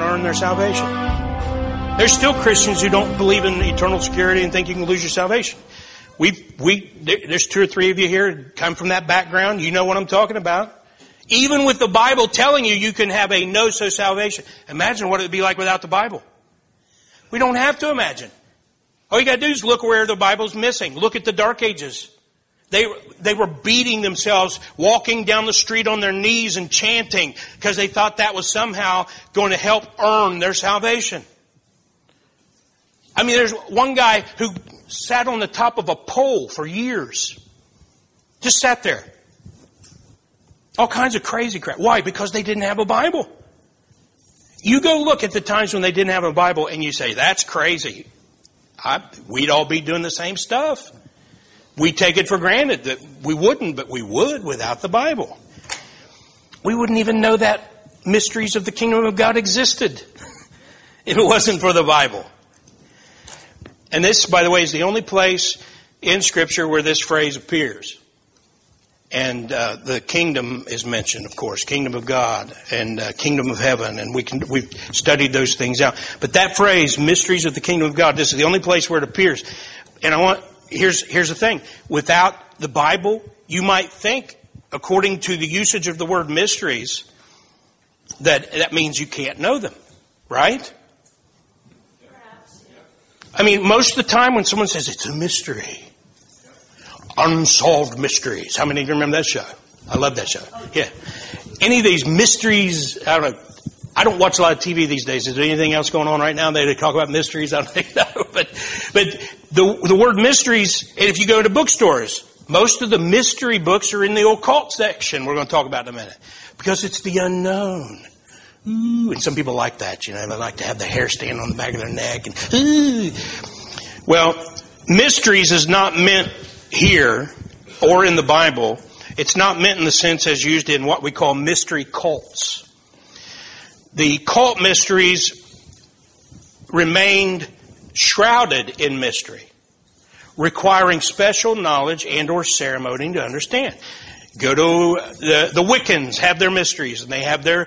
earn their salvation. There's still Christians who don't believe in eternal security and think you can lose your salvation. There's 2 or 3 of you here come from that background. You know what I'm talking about. Even with the Bible telling you can have a no-so salvation. Imagine what it would be like without the Bible. We don't have to imagine. All you got to do is look where the Bible's missing. Look at the Dark Ages. They were beating themselves, walking down the street on their knees and chanting because they thought that was somehow going to help earn their salvation. I mean, there's one guy who sat on the top of a pole for years. Just sat there. All kinds of crazy crap. Why? Because they didn't have a Bible. You go look at the times when they didn't have a Bible and you say, that's crazy. We'd all be doing the same stuff. We take it for granted that we wouldn't, but we would without the Bible. We wouldn't even know that mysteries of the kingdom of God existed if it wasn't for the Bible. And this, by the way, is the only place in Scripture where this phrase appears. And the kingdom is mentioned, of course, kingdom of God and kingdom of heaven. And we've studied those things out. But that phrase, mysteries of the kingdom of God, this is the only place where it appears. And here's the thing. Without the Bible, you might think, according to the usage of the word mysteries, that means you can't know them. Right? I mean, most of the time when someone says it's a mystery, Unsolved Mysteries. How many of you remember that show? I love that show. Yeah. Any of these mysteries, I don't know. I don't watch a lot of TV these days. Is there anything else going on right now? They talk about mysteries. I don't think no. But the word mysteries, and if you go to bookstores, most of the mystery books are in the occult section. We're going to talk about in a minute. Because it's the unknown. Ooh, and some people like that, you know. They like to have the hair stand on the back of their neck. And, ooh. Well, mysteries is not meant here or in the Bible. It's not meant in the sense as used in what we call mystery cults. The cult mysteries remained shrouded in mystery, requiring special knowledge and or ceremony to understand. Go to the Wiccans have their mysteries, and they have their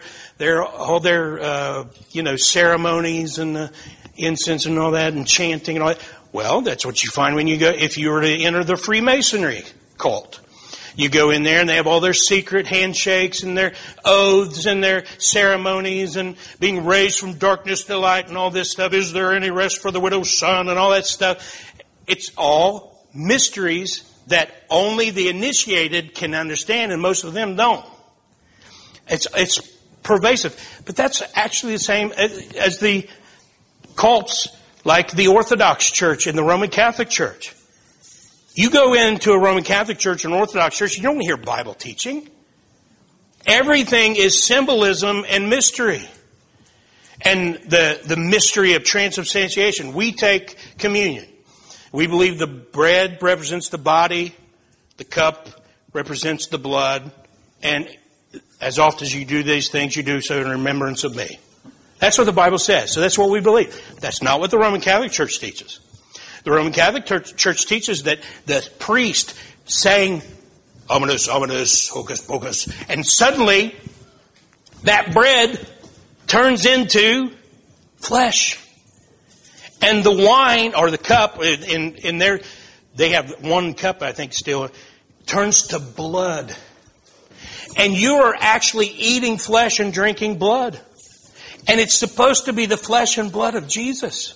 ceremonies and the incense and all that, and chanting and all that. Well, that's what you find when you go, if you were to enter the Freemasonry cult. You go in there and they have all their secret handshakes and their oaths and their ceremonies and being raised from darkness to light and all this stuff. Is there any rest for the widow's son and all that stuff? It's all mysteries that only the initiated can understand, and most of them don't. It's pervasive. But that's actually the same as the cults like the Orthodox Church and the Roman Catholic Church. You go into a Roman Catholic Church and Orthodox Church, you don't hear Bible teaching. Everything is symbolism and mystery. And the mystery of transubstantiation. We take communion. We believe the bread represents the body, the cup represents the blood, and as often as you do these things, you do so in remembrance of me. That's what the Bible says. So that's what we believe. That's not what the Roman Catholic Church teaches. The Roman Catholic Church teaches that the priest sang ominous, ominous, hocus pocus, and suddenly that bread turns into flesh. And the wine, or the cup, in there, they have one cup, I think, still, turns to blood. And you are actually eating flesh and drinking blood. And it's supposed to be the flesh and blood of Jesus.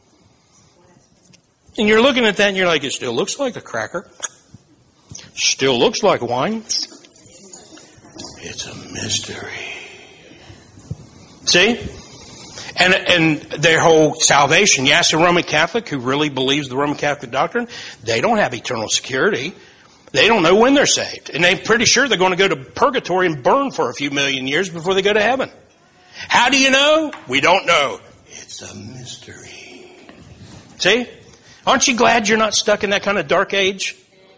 And you're looking at that and you're like, it still looks like a cracker. Still looks like wine. It's a mystery. See? And their whole salvation. You ask a Roman Catholic who really believes the Roman Catholic doctrine, they don't have eternal security. They don't know when they're saved. And they're pretty sure they're going to go to purgatory and burn for a few million years before they go to heaven. How do you know? We don't know. It's a mystery. See? Aren't you glad you're not stuck in that kind of dark age?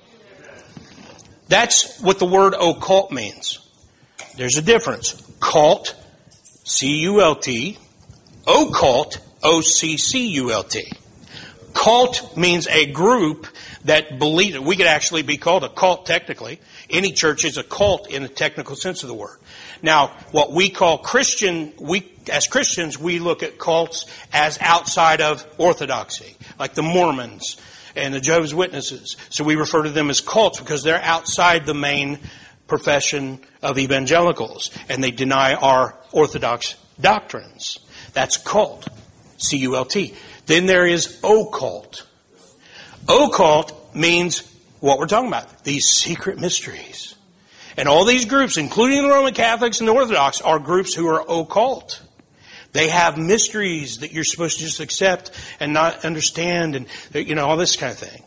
That's what the word occult means. There's a difference. Cult, C-U-L-T. Occult, O-C-C-U-L-T. Cult means a group that believe it. We could actually be called a cult technically. Any church is a cult in the technical sense of the word. Now, what we call Christian, as Christians, we look at cults as outside of orthodoxy, like the Mormons and the Jehovah's Witnesses. So we refer to them as cults because they're outside the main profession of evangelicals, and they deny our orthodox doctrines. That's cult, C-U-L-T. Then there is occult. Occult means what we're talking about, these secret mysteries. And all these groups, including the Roman Catholics and the Orthodox, are groups who are occult. They have mysteries that you're supposed to just accept and not understand, and all this kind of thing.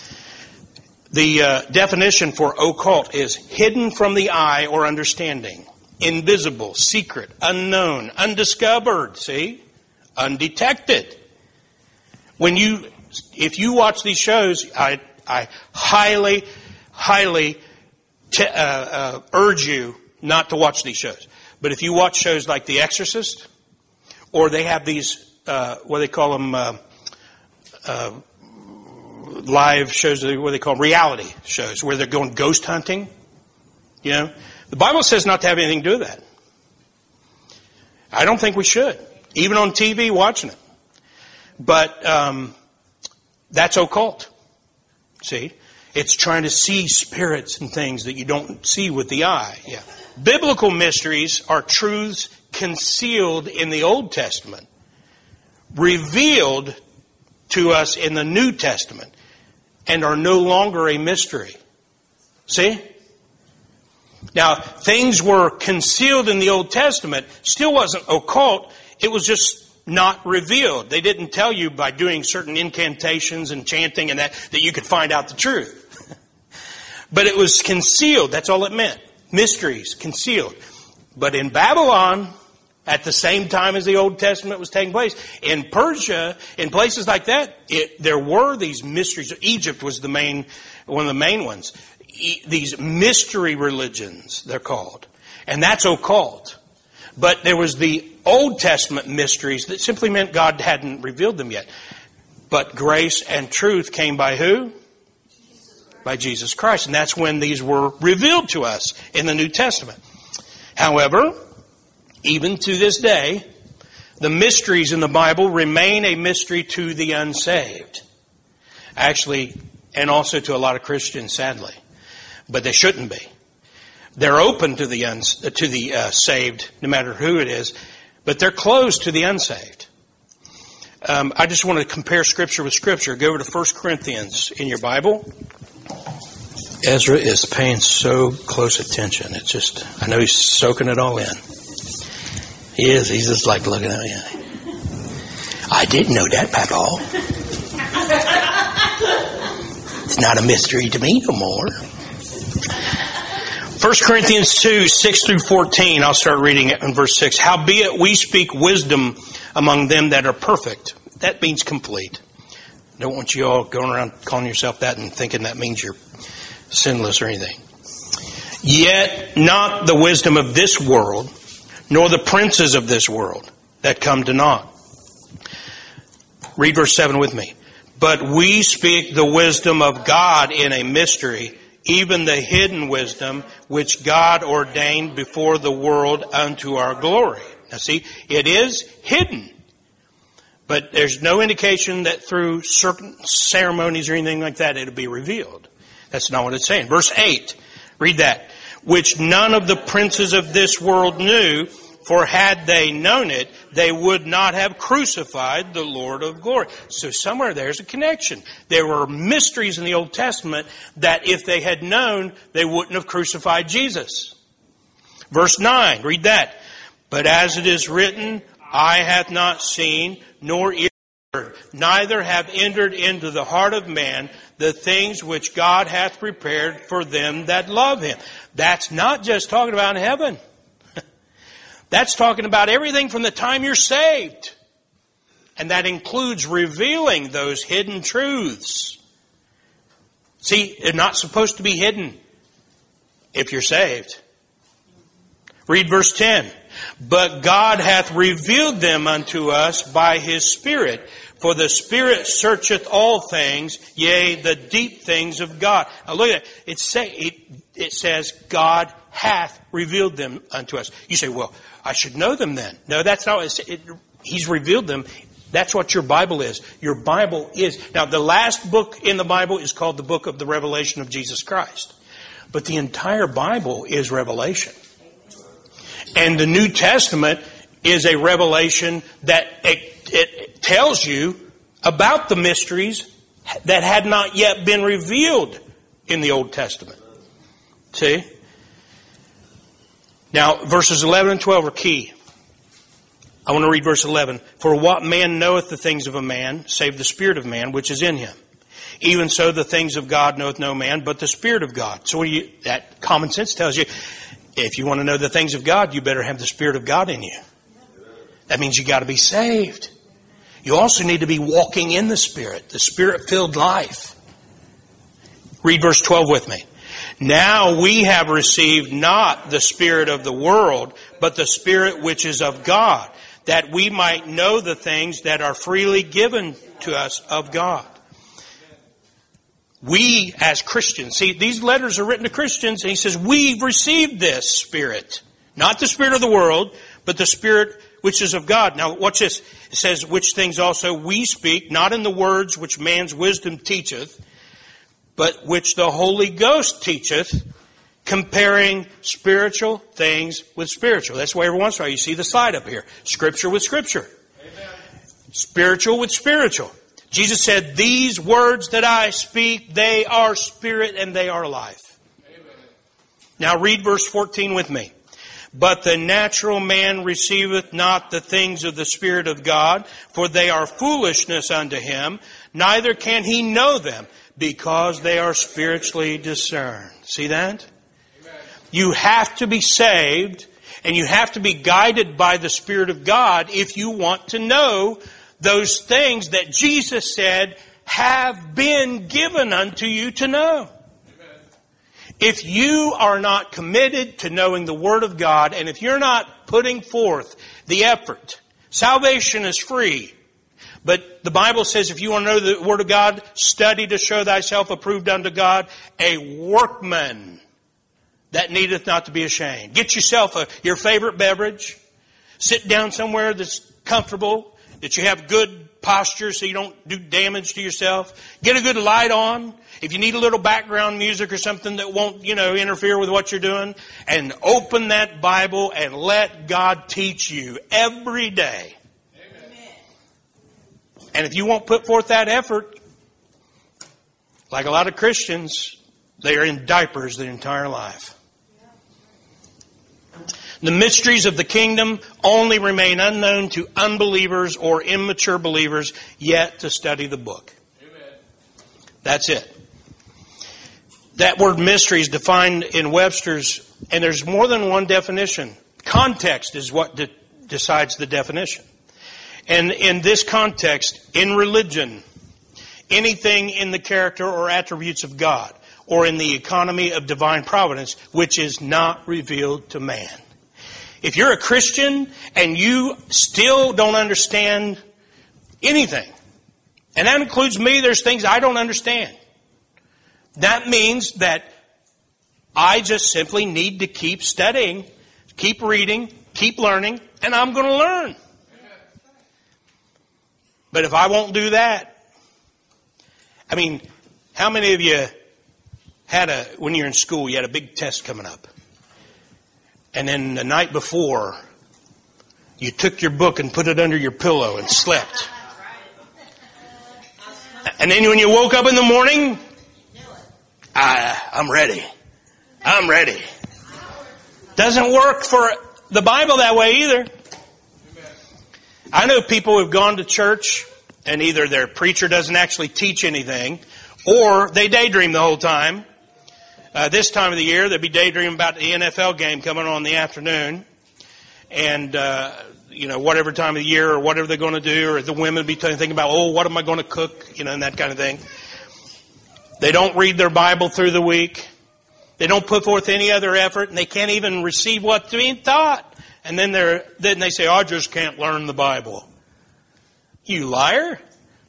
The definition for occult is hidden from the eye or understanding, invisible, secret, unknown, undiscovered, undetected. If you watch these shows, I highly urge you not to watch these shows. But if you watch shows like The Exorcist, or they have these, what they call them, live shows, what they call reality shows, where they're going ghost hunting, the Bible says not to have anything to do with that. I don't think we should, even on TV watching it. But that's occult. See? It's trying to see spirits and things that you don't see with the eye. Yeah. Biblical mysteries are truths concealed in the Old Testament, revealed to us in the New Testament, and are no longer a mystery. See? Now, things were concealed in the Old Testament, still wasn't occult, it was just not revealed. They didn't tell you by doing certain incantations and chanting and that you could find out the truth. But it was concealed. That's all it meant. Mysteries, concealed. But in Babylon, at the same time as the Old Testament was taking place, in Persia, in places like that, there were these mysteries. Egypt was one of the main ones. These mystery religions, they're called. And that's occult. But there was the Old Testament mysteries that simply meant God hadn't revealed them yet. But grace and truth came by who? By Jesus Christ. And that's when these were revealed to us in the New Testament. However, even to this day, the mysteries in the Bible remain a mystery to the unsaved. Actually, and also to a lot of Christians, sadly. But they shouldn't be. They're open to the saved, no matter who it is, but they're closed to the unsaved. I just want to compare Scripture with Scripture. Go over to 1 Corinthians in your Bible. Ezra is paying so close attention. It's just, I know he's soaking it all in. He is. He's just like looking at me. I didn't know that, Papa. It's not a mystery to me no more. 1 Corinthians 2, 6 through 14. I'll start reading it in verse 6. Howbeit we speak wisdom among them that are perfect. That means complete. I don't want you all going around calling yourself that and thinking that means you're sinless or anything. Yet not the wisdom of this world, nor the princes of this world that come to naught. Read verse 7 with me. But we speak the wisdom of God in a mystery, even the hidden wisdom which God ordained before the world unto our glory. Now see, it is hidden. But there's no indication that through certain ceremonies or anything like that it'll be revealed. That's not what it's saying. Verse 8, read that. Which none of the princes of this world knew, for had they known it, they would not have crucified the Lord of glory. So somewhere there's a connection. There were mysteries in the Old Testament that if they had known, they wouldn't have crucified Jesus. Verse 9, read that. But as it is written, eye hath not seen, nor ear heard, neither have entered into the heart of man the things which God hath prepared for them that love him. That's not just talking about heaven. That's talking about everything from the time you're saved. And that includes revealing those hidden truths. See, they're not supposed to be hidden if you're saved. Read verse 10. But God hath revealed them unto us by his Spirit. For the Spirit searcheth all things, yea, the deep things of God. Now look at it. It says, God hath revealed them unto us. You say, well, I should know them then. No, that's not what He's revealed them. That's what your Bible is. Your Bible is. Now, the last book in the Bible is called the book of the Revelation of Jesus Christ. But the entire Bible is revelation. And the New Testament is a revelation that it tells you about the mysteries that had not yet been revealed in the Old Testament. See? Now, verses 11 and 12 are key. I want to read verse 11. For what man knoweth the things of a man, save the spirit of man, which is in him? Even so, the things of God knoweth no man, but the Spirit of God. So that common sense tells you, if you want to know the things of God, you better have the Spirit of God in you. That means you got to be saved. You also need to be walking in the Spirit-filled life. Read verse 12 with me. Now we have received not the spirit of the world, but the Spirit which is of God, that we might know the things that are freely given to us of God. We as Christians, see, these letters are written to Christians, and he says, we've received this Spirit. Not the spirit of the world, but the Spirit which is of God. Now, watch this. It says, which things also we speak, not in the words which man's wisdom teacheth, but which the Holy Ghost teacheth, comparing spiritual things with spiritual. That's why every once in a while you see the slide up here. Scripture with Scripture. Amen. Spiritual with spiritual. Jesus said, these words that I speak, they are spirit and they are life. Amen. Now read verse 14 with me. But the natural man receiveth not the things of the Spirit of God, for they are foolishness unto him, neither can he know them, because they are spiritually discerned. See that? Amen. You have to be saved, and you have to be guided by the Spirit of God if you want to know those things that Jesus said have been given unto you to know. Amen. If you are not committed to knowing the Word of God, and if you're not putting forth the effort, salvation is free. But the Bible says if you want to know the Word of God, study to show thyself approved unto God, a workman that needeth not to be ashamed. Get yourself your favorite beverage. Sit down somewhere that's comfortable, that you have good posture so you don't do damage to yourself. Get a good light on. If you need a little background music or something that won't, interfere with what you're doing, and open that Bible and let God teach you every day. Amen. And if you won't put forth that effort, like a lot of Christians, they are in diapers their entire life. The mysteries of the kingdom only remain unknown to unbelievers or immature believers yet to study the book. Amen. That's it. That word mystery is defined in Webster's, and there's more than one definition. Context is what decides the definition. And in this context, in religion, anything in the character or attributes of God, or in the economy of divine providence, which is not revealed to man. If you're a Christian and you still don't understand anything, and that includes me, there's things I don't understand. That means that I just simply need to keep studying, keep reading, keep learning, and I'm going to learn. But if I won't do that, how many of you when you're in school, you had a big test coming up? And then the night before, you took your book and put it under your pillow and slept. And then when you woke up in the morning, I'm ready. I'm ready. Doesn't work for the Bible that way either. I know people who've gone to church and either their preacher doesn't actually teach anything or they daydream the whole time. This time of the year, they'd be daydreaming about the NFL game coming on in the afternoon. And, whatever time of the year or whatever they're going to do, or the women would be thinking about, what am I going to cook, and that kind of thing. They don't read their Bible through the week. They don't put forth any other effort, and they can't even receive what's being taught. And then they say, I just can't learn the Bible. You liar.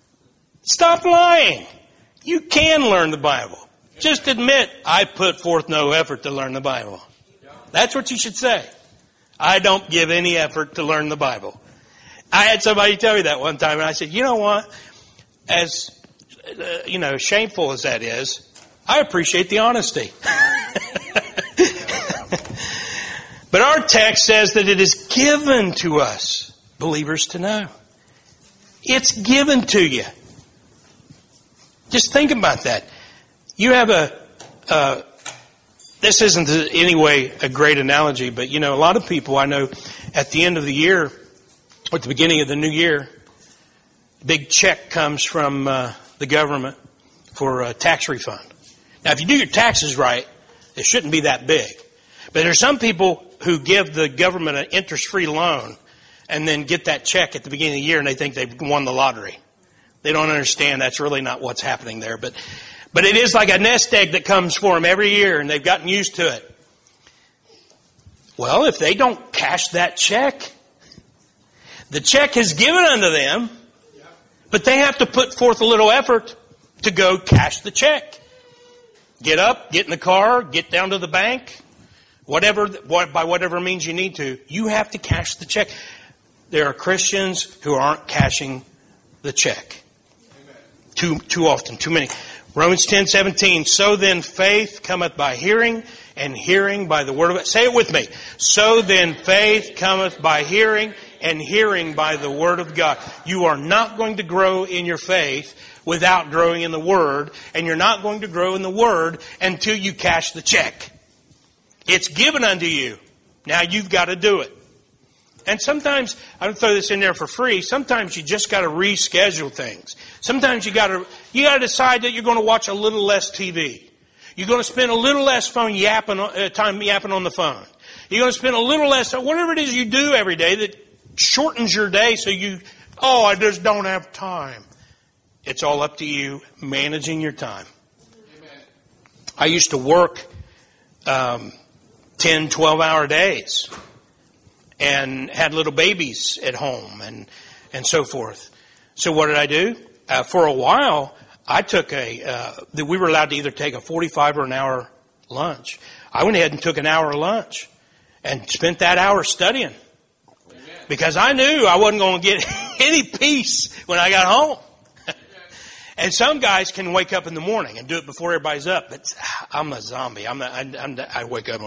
Stop lying. You can learn the Bible. Just admit, I put forth no effort to learn the Bible. That's what you should say. I don't give any effort to learn the Bible. I had somebody tell me that one time, and I said, you know what? As, shameful as that is, I appreciate the honesty. But our text says that it is given to us, believers, to know. It's given to you. Just think about that. You have this isn't in any way a great analogy, but a lot of people I know at the end of the year, or at the beginning of the new year, a big check comes from the government for a tax refund. Now, if you do your taxes right, it shouldn't be that big. But there are some people who give the government an interest-free loan and then get that check at the beginning of the year and they think they've won the lottery. They don't understand that's really not what's happening there. But it is like a nest egg that comes for them every year and they've gotten used to it. Well, if they don't cash that check, the check is given unto them, but they have to put forth a little effort to go cash the check. Get up, get in the car, get down to the bank, by whatever means you need to. You have to cash the check. There are Christians who aren't cashing the check. Too often, too many. Romans 10:17. So then faith cometh by hearing, and hearing by the word of God. Say it with me. So then faith cometh by hearing, and hearing by the word of God. You are not going to grow in your faith without growing in the Word, and you're not going to grow in the Word until you cash the check. It's given unto you. Now you've got to do it. And sometimes, I don't throw this in there for free, sometimes you just got to reschedule things. Sometimes you got to decide that you're going to watch a little less TV. You're going to spend a little less time yapping on the phone. You're going to spend a little less, whatever it is you do every day that shortens your day so I just don't have time. It's all up to you managing your time. Amen. I used to work 10, 12-hour days and had little babies at home and so forth. So what did I do? For a while, I took we were allowed to either take a 45 or an hour lunch. I went ahead and took an hour lunch and spent that hour studying because I knew I wasn't going to get any peace when I got home. And some guys can wake up in the morning and do it before everybody's up. But I'm a zombie. I wake up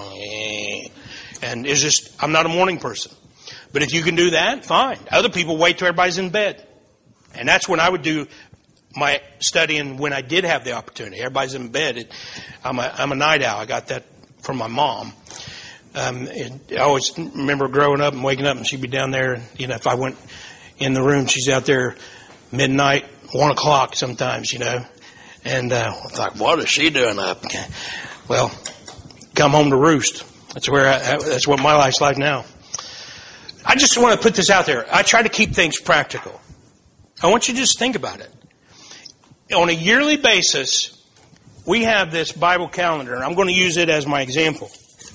and it's just, I'm not a morning person. But if you can do that, fine. Other people wait till everybody's in bed. And that's when I would do my studying when I did have the opportunity. Everybody's in bed. I'm a night owl. I got that from my mom. I always remember growing up and waking up and she'd be down there. If I went in the room, she's out there midnight. 1 o'clock sometimes, and it's like, what is she doing up? Well, come home to roost. That's what my life's like now. I just want to put this out there. I try to keep things practical. I want you to just think about it. On a yearly basis, we have this Bible calendar, and I'm going to use it as my example.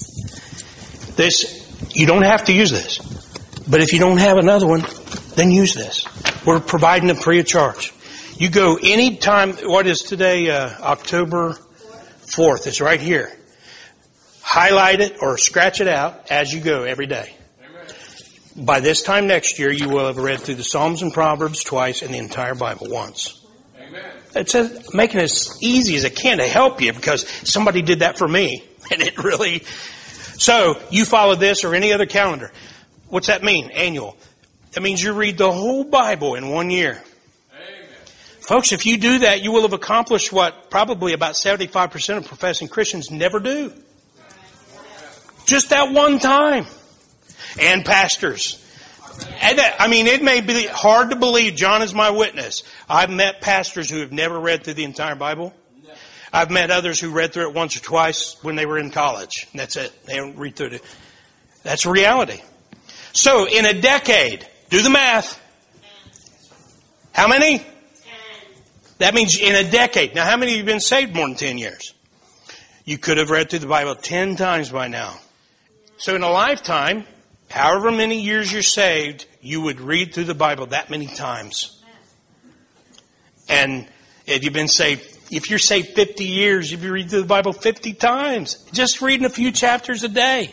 You don't have to use this, but if you don't have another one, then use this. We're providing them free of charge. You go anytime. What is today? October 4th. It's right here. Highlight it or scratch it out as you go every day. Amen. By this time next year, you will have read through the Psalms and Proverbs twice and the entire Bible once. Amen. It's making it as easy as it can to help you because somebody did that for me. And it really... So, you follow this or any other calendar. What's that mean? Annual. That means you read the whole Bible in 1 year. Folks, if you do that, you will have accomplished what probably about 75% of professing Christians never do. Just that one time. And pastors. And it may be hard to believe. John is my witness. I've met pastors who have never read through the entire Bible. I've met others who read through it once or twice when they were in college. And that's it. They don't read through it. That's reality. So, in a decade, do the math. How many? That means in a decade. Now, how many of you have been saved more than 10 years? You could have read through the Bible 10 times by now. So in a lifetime, however many years you're saved, you would read through the Bible that many times. And if you've been saved, if you're saved 50 years, you've been reading through the Bible 50 times. Just reading a few chapters a day.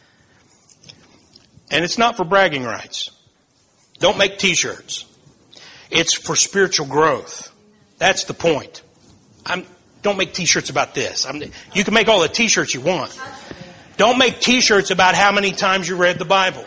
And it's not for bragging rights. Don't make t-shirts. It's for spiritual growth. That's the point. Don't make t-shirts about this. You can make all the t-shirts you want. Don't make t-shirts about how many times you read the Bible.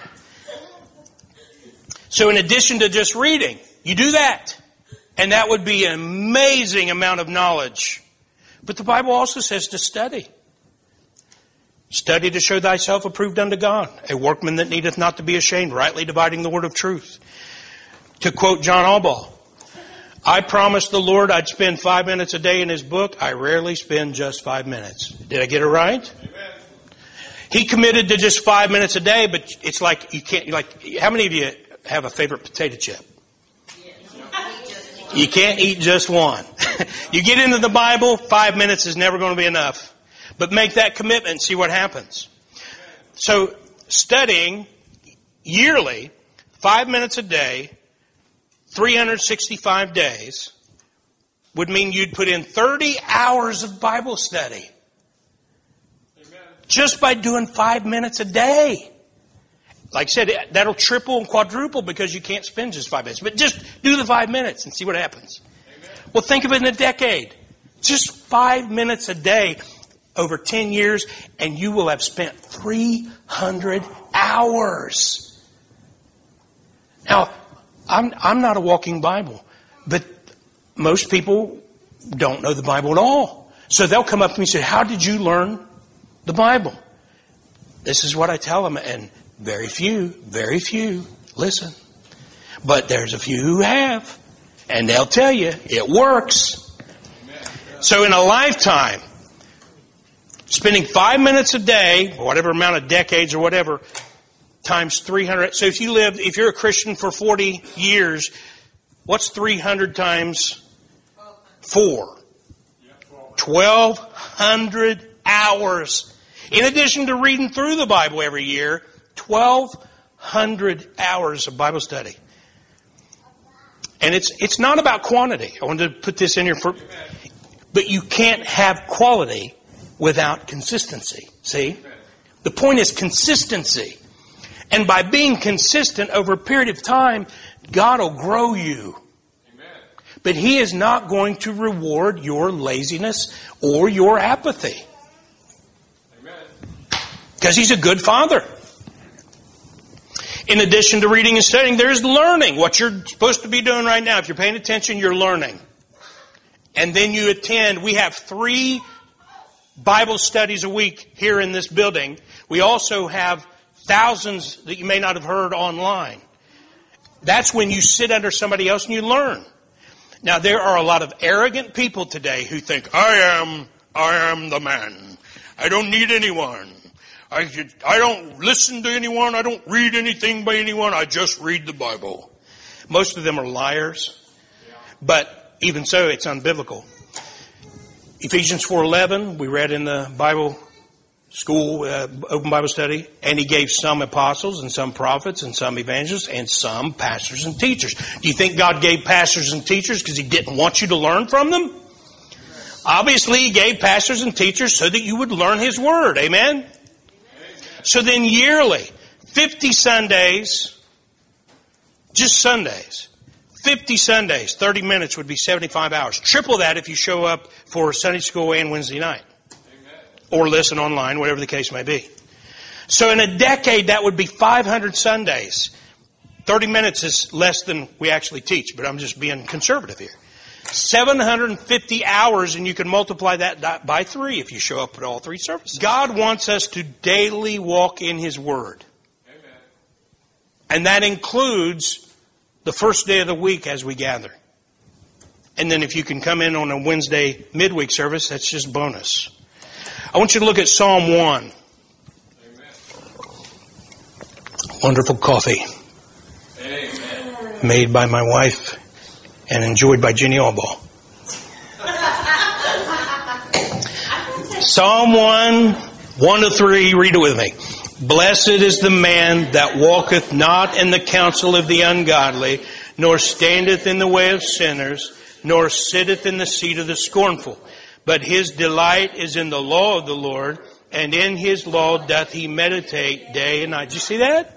So in addition to just reading, you do that. And that would be an amazing amount of knowledge. But the Bible also says to study. Study to show thyself approved unto God, a workman that needeth not to be ashamed, rightly dividing the word of truth. To quote John Albaugh, I promised the Lord I'd spend 5 minutes a day in His book. I rarely spend just 5 minutes. Did I get it right? Amen. He committed to just 5 minutes a day, but it's like you can't, how many of you have a favorite potato chip? You can't eat just one. You get into the Bible, 5 minutes is never going to be enough. But make that commitment and see what happens. So studying yearly, 5 minutes a day, 365 days, would mean you'd put in 30 hours of Bible study. Amen. Just by doing 5 minutes a day. Like I said, that'll triple and quadruple because you can't spend just 5 minutes. But just do the 5 minutes and see what happens. Amen. Well, think of it in a decade. Just 5 minutes a day over 10 years, and you will have spent 300 hours. Now, I'm not a walking Bible, but most people don't know the Bible at all. So they'll come up to me and say, how did you learn the Bible? This is what I tell them, and very few listen. But there's a few who have, and they'll tell you it works. So in a lifetime, spending 5 minutes a day, whatever amount of decades or whatever, times 300. So if you're a Christian for 40 years, what's 300 times 4? 1,200 hours. In addition to reading through the Bible every year, 1,200 hours of Bible study. And it's not about quantity. I wanted to put this in here but you can't have quality without consistency. See? The point is consistency. And by being consistent over a period of time, God will grow you. Amen. But He is not going to reward your laziness or your apathy. Because He's a good Father. In addition to reading and studying, there's learning. What you're supposed to be doing right now. If you're paying attention, you're learning. And then you attend. We have 3 Bible studies a week here in this building. We also have thousands that you may not have heard online. That's when you sit under somebody else and you learn. Now, there are a lot of arrogant people today who think, I am the man. I don't need anyone. I don't listen to anyone. I don't read anything by anyone. I just read the Bible. Most of them are liars. But even so, it's unbiblical. Ephesians 4:11, we read in the Bible school, open Bible study, and He gave some apostles and some prophets and some evangelists and some pastors and teachers. Do you think God gave pastors and teachers because He didn't want you to learn from them? Obviously, He gave pastors and teachers so that you would learn His Word. Amen? So then yearly, 50 Sundays, just Sundays, 50 Sundays, 30 minutes would be 75 hours. Triple that if you show up for Sunday school and Wednesday night. Amen. Or listen online, whatever the case may be. So in a decade, that would be 500 Sundays. 30 minutes is less than we actually teach, but I'm just being conservative here. 750 hours, and you can multiply that by 3 if you show up at all 3 services. God wants us to daily walk in His Word. Amen. And that includes the first day of the week as we gather. And then if you can come in on a Wednesday midweek service, that's just bonus. I want you to look at Psalm 1. Amen. Wonderful coffee. Amen. Made by my wife and enjoyed by Jenny Albaugh. Psalm 1, 1-3, read it with me. Blessed is the man that walketh not in the counsel of the ungodly, nor standeth in the way of sinners, nor sitteth in the seat of the scornful. But his delight is in the law of the Lord, and in his law doth he meditate day and night. Did you see that?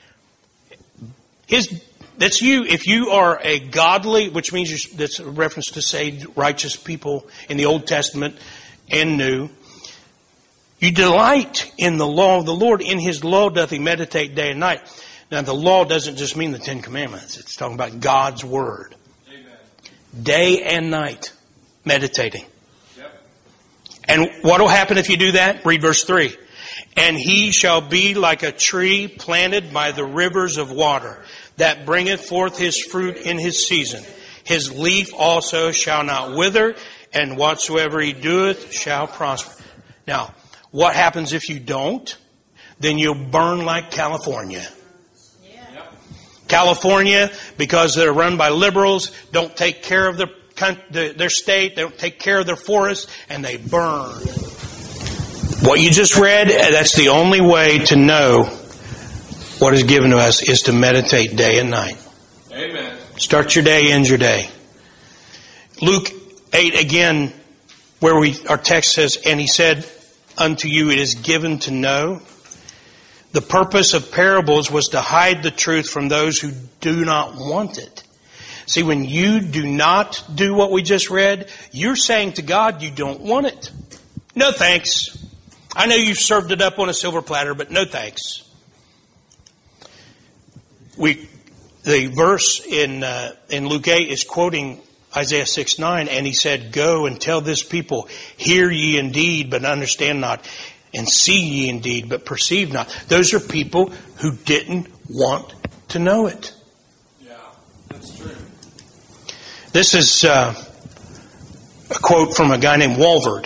That's you. If you are a godly, which means that's a reference to saved, righteous people in the Old Testament and New. You delight in the law of the Lord. In his law doth he meditate day and night. Now, the law doesn't just mean the Ten Commandments. It's talking about God's Word. Amen. Day and night, meditating. Yep. And what will happen if you do that? Read verse 3. And he shall be like a tree planted by the rivers of water, that bringeth forth his fruit in his season. His leaf also shall not wither, and whatsoever he doeth shall prosper. Now, what happens if you don't? Then you'll burn like California. Yeah. California, because they're run by liberals, don't take care of their state, they don't take care of their forests, and they burn. What you just read, that's the only way to know what is given to us is to meditate day and night. Amen. Start your day, end your day. Luke 8 again, where our text says, and he said unto you, it is given to know. The purpose of parables was to hide the truth from those who do not want it. See, when you do not do what we just read, you're saying to God you don't want it. No thanks. I know you've served it up on a silver platter, but no thanks. The verse in Luke 8 is quoting Isaiah 6:9, and he said, go and tell this people, hear ye indeed, but understand not, and see ye indeed, but perceive not. Those are people who didn't want to know it. Yeah, that's true. This is a quote from a guy named Walvoord,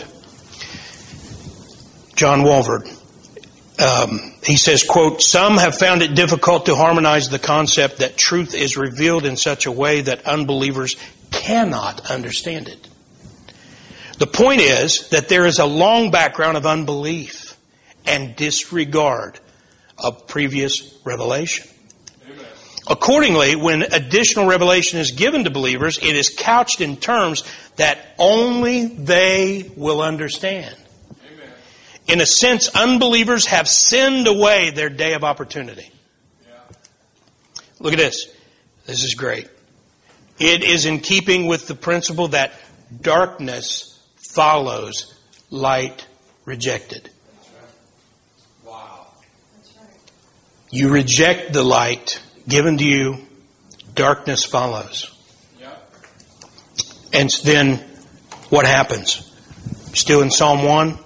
John Walvoord. He says, quote, some have found it difficult to harmonize the concept that truth is revealed in such a way that unbelievers cannot understand it. The point is that there is a long background of unbelief and disregard of previous revelation. Amen. Accordingly, when additional revelation is given to believers, it is couched in terms that only they will understand. In a sense, unbelievers have sinned away their day of opportunity. Yeah. Look at this. This is great. It is in keeping with the principle that darkness follows light rejected. That's right. Wow. That's right. You reject the light given to you, darkness follows. Yeah. And then what happens? Still in Psalm 1?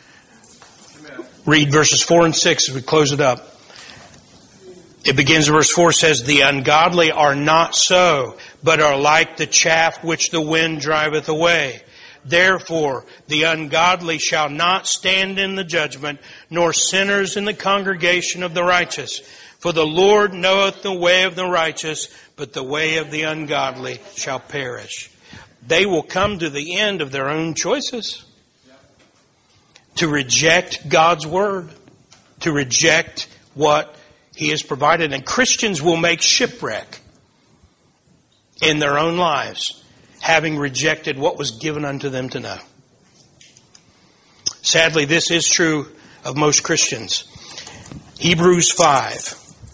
Read verses 4 and 6 as we close it up. It begins in verse 4, says, the ungodly are not so, but are like the chaff which the wind driveth away. Therefore, the ungodly shall not stand in the judgment, nor sinners in the congregation of the righteous. For the Lord knoweth the way of the righteous, but the way of the ungodly shall perish. They will come to the end of their own choices. To reject God's Word, to reject what He has provided. And Christians will make shipwreck in their own lives, having rejected what was given unto them to know. Sadly, this is true of most Christians. Hebrews 5,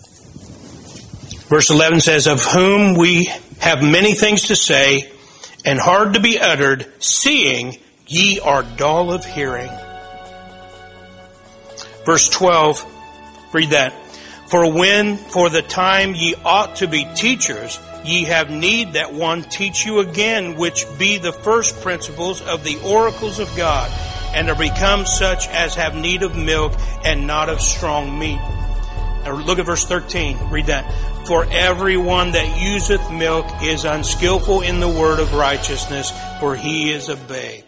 verse 11 says, of whom we have many things to say, and hard to be uttered, seeing ye are dull of hearing. Verse 12, read that. For when for the time ye ought to be teachers, ye have need that one teach you again, which be the first principles of the oracles of God, and are become such as have need of milk and not of strong meat. Now look at verse 13, read that. For everyone that useth milk is unskillful in the word of righteousness, for he is a babe.